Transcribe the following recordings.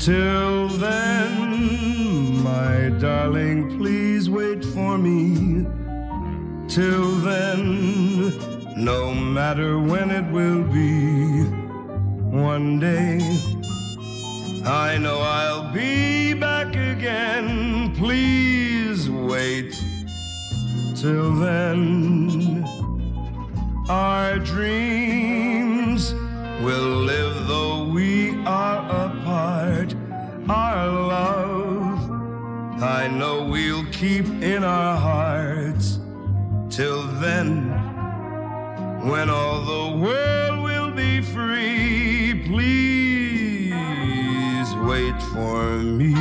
Till then, my darling, please wait for me. Till then, no matter when it will be, one day I know I'll be back again. Please wait till then. Our dreams will live though we are apart. Our love, I know we'll keep in our hearts. Till then, when all the world will be free, please wait for me.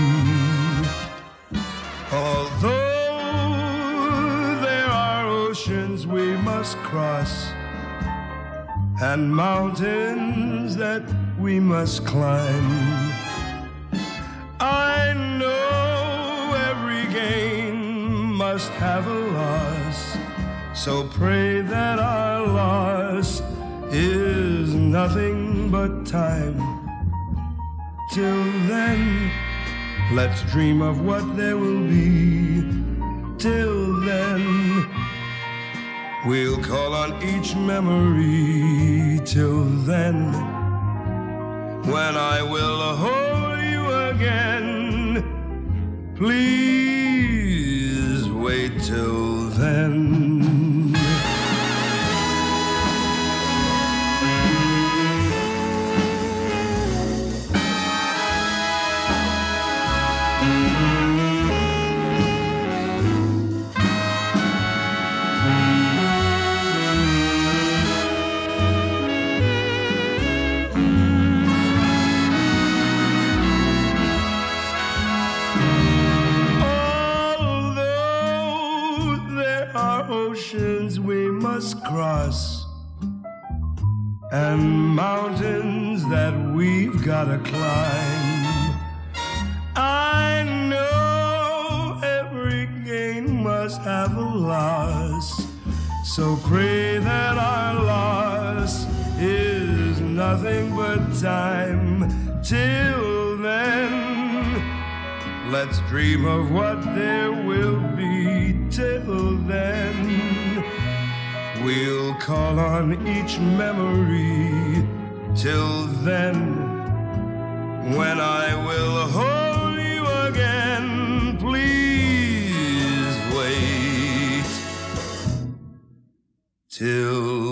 Although there are oceans we must cross and mountains that we must climb, I know every gain must have a loss. So pray that our loss is nothing but time. Till then, let's dream of what there will be. Till then, we'll call on each memory. Till then, when I will hold you again, please wait till then. Oceans we must cross and mountains that we've gotta climb, I know every gain must have a loss. So pray that our loss is nothing but time. Till then, let's dream of what there will be. Till then, we'll call on each memory. Till then, when I will hold you again, please wait till